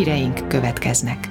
Híreink következnek.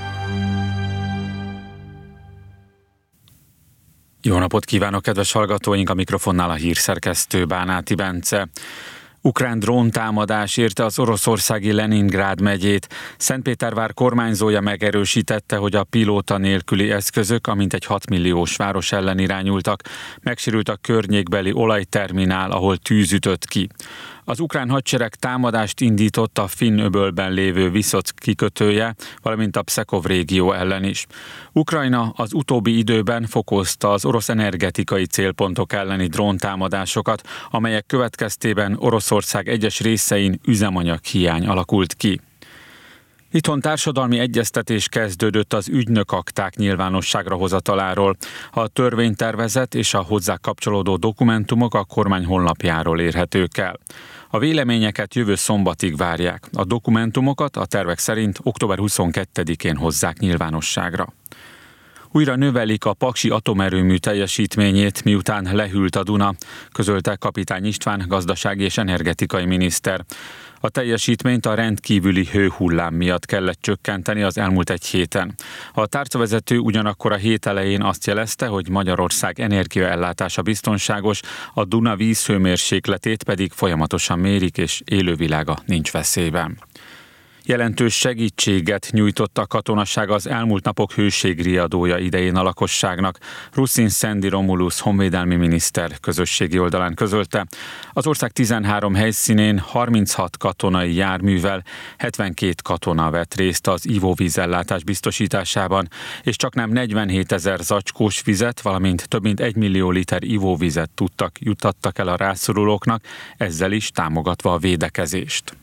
Jó napot kívánok, kedves hallgatóink! A mikrofonnál a hírszerkesztő Bánáti Bence. Ukrán dróntámadás érte az oroszországi Leningrád megyét. Szentpétervár kormányzója megerősítette, hogy a pilóta nélküli eszközök, amint egy 6 milliós város ellen irányultak. Megsérült a környékbeli olajterminál, ahol tűz ütött ki. Az ukrán hadsereg támadást indított a Finn-öbölben lévő Viszock kikötője, valamint a Pszekov régió ellen is. Ukrajna az utóbbi időben fokozta az orosz energetikai célpontok elleni dróntámadásokat, amelyek következtében Oroszország egyes részein üzemanyaghiány alakult ki. Itthon társadalmi egyeztetés kezdődött az ügynökakták nyilvánosságra hozataláról. A törvénytervezet és a hozzá kapcsolódó dokumentumok a kormány honlapjáról érhetők el. A véleményeket jövő szombatig várják. A dokumentumokat a tervek szerint október 22-én hozzák nyilvánosságra. Újra növelik a paksi atomerőmű teljesítményét, miután lehűlt a Duna, közölte Kapitány István gazdasági és energetikai miniszter. A teljesítményt a rendkívüli hőhullám miatt kellett csökkenteni az elmúlt egy héten. A tárcavezető ugyanakkor a hét elején azt jelezte, hogy Magyarország energiaellátása biztonságos, a Duna vízhőmérsékletét pedig folyamatosan mérik, és élővilága nincs veszélyben. Jelentős segítséget nyújtott a katonaság az elmúlt napok hőségriadója idején a lakosságnak. Ruszin Szendi Romulus honvédelmi miniszter közösségi oldalán közölte. Az ország 13 helyszínén 36 katonai járművel 72 katona vett részt az ivóvízellátás biztosításában, és csaknem 47 000 zacskós vizet, valamint több mint 1 millió liter ivóvizet juttattak el a rászorulóknak, ezzel is támogatva a védekezést.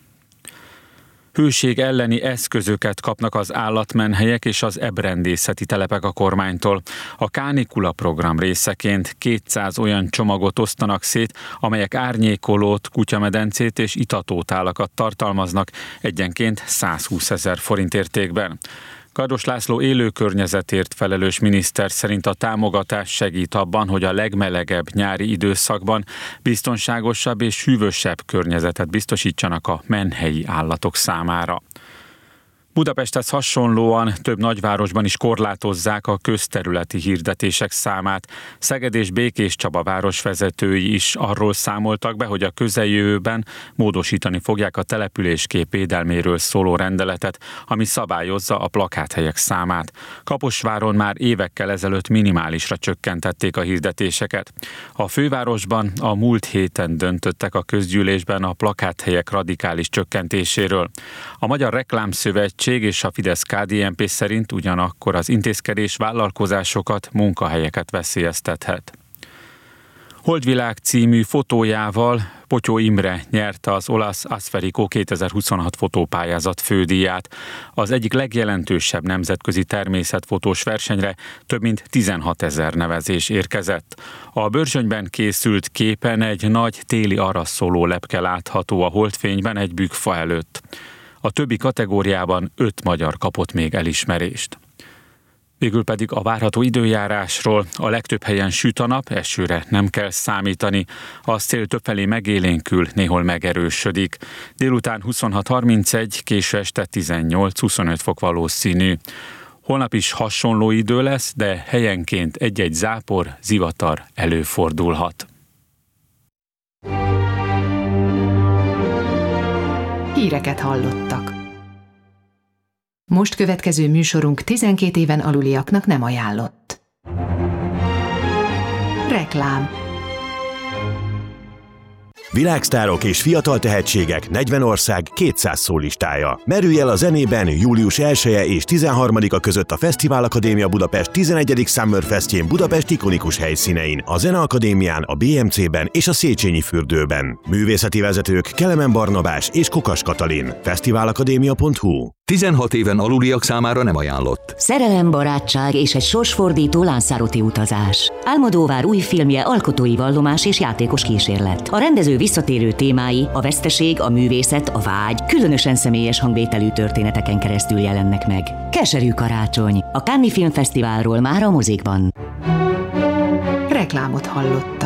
Hőség elleni eszközöket kapnak az állatmenhelyek és az ebrendészeti telepek a kormánytól. A Kánikula program részeként 200 olyan csomagot osztanak szét, amelyek árnyékolót, kutyamedencét és itatótálakat tartalmaznak, egyenként 120 000 forint értékben. Kardos László élőkörnyezetért felelős miniszter szerint a támogatás segít abban, hogy a legmelegebb nyári időszakban biztonságosabb és hűvösebb környezetet biztosítsanak a menhelyi állatok számára. Budapesthez hasonlóan több nagyvárosban is korlátozzák a közterületi hirdetések számát. Szeged és Békéscsaba városvezetői is arról számoltak be, hogy a közeljövőben módosítani fogják a településkép védelméről szóló rendeletet, ami szabályozza a plakáthelyek számát. Kaposváron már évekkel ezelőtt minimálisra csökkentették a hirdetéseket. A fővárosban a múlt héten döntöttek a közgyűlésben a plakáthelyek radikális csökkentéséről. A Magyar Reklámszövetség és a Fidesz-KDNP szerint ugyanakkor az intézkedés vállalkozásokat, munkahelyeket veszélyeztethet. Holdvilág című fotójával Potyó Imre nyerte az olasz Asferico 2026 fotópályázat fődíját. Az egyik legjelentősebb nemzetközi természetfotós versenyre több mint 16 000 nevezés érkezett. A Börzsönyben készült képen egy nagy téli araszoló lepke látható a holdfényben egy bükkfa előtt. A többi kategóriában 5 magyar kapott még elismerést. Végül pedig a várható időjárásról: a legtöbb helyen süt a nap, esőre nem kell számítani, a szél többfelé megélénkül, néhol megerősödik. Délután 26-31, késő este 18-25 fok valószínű. Holnap is hasonló idő lesz, de helyenként egy-egy zápor, zivatar előfordulhat. Híreket hallottak. Most következő műsorunk 12 éven aluliaknak nem ajánlott. Reklám. Világsztárok és fiatal tehetségek 40 ország 200 szólistája. Merülj el a zenében július 1-e és 13-a között a Fesztivál Akadémia Budapest 11. Summer Festjén Budapest ikonikus helyszínein, a Zeneakadémián, a BMC-ben és a Széchenyi fürdőben. Művészeti vezetők Kelemen Barnabás és Kokas Katalin. Fesztiválakadémia.hu. 16 éven aluliak számára nem ajánlott. Szerelem, barátság és egy sorsfordító Lanzarote utazás. Almodóvár új filmje alkotói vallomás és játékos kísérlet. A rendező visszatérő témái, a veszteség, a művészet, a vágy, különösen személyes hangvételű történeteken keresztül jelennek meg. Keserű karácsony. A Cannes Filmfesztiválról már a mozikban. Reklámot hallott.